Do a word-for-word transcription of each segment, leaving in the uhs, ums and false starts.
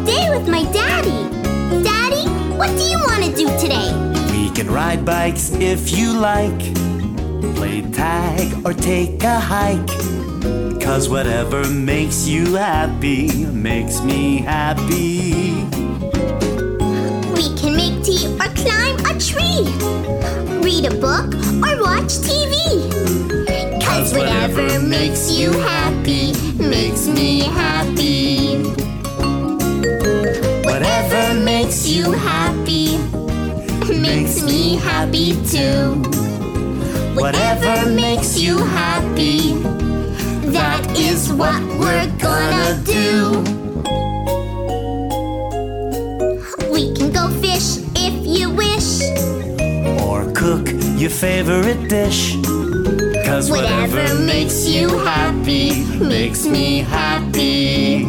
day with my daddy. Daddy, what do you want to do today? We can ride bikes if you like, play tag or take a hike. 'Cause whatever makes you happy makes me happy. We can make tea or climb a tree, read a book or watch T V. 'Cause whatever makes you happy makes me happy. Whatever makes you happy makes me happy too. Whatever makes you happy, that is what we're gonna do. We can go fish if you wish, or cook your favorite dish. 'Cause whatever makes you happy makes me happy.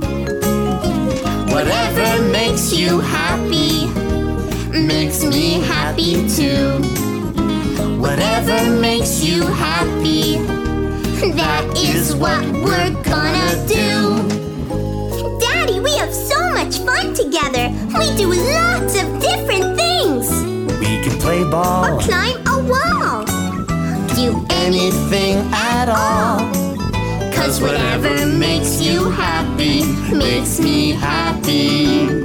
Whatever makes you happy makes me happy too. Whatever makes you happy, that is what we're gonna do. Daddy, we have so much fun together. We do lots of different things. We can play ball or climb a wall. Do anything at all. 'Cause whatever makes you happy makes me happy.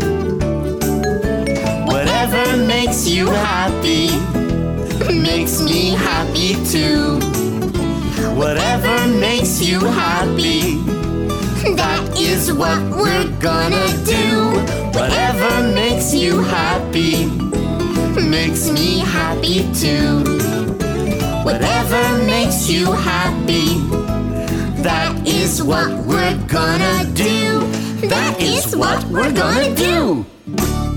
Whatever makes you happy makes me happy too. Whatever makes you happy, that is what we're gonna do. Whatever makes you happy makes me happy too. Whatever makes you happy, that is what we're gonna do. That is what we're gonna do.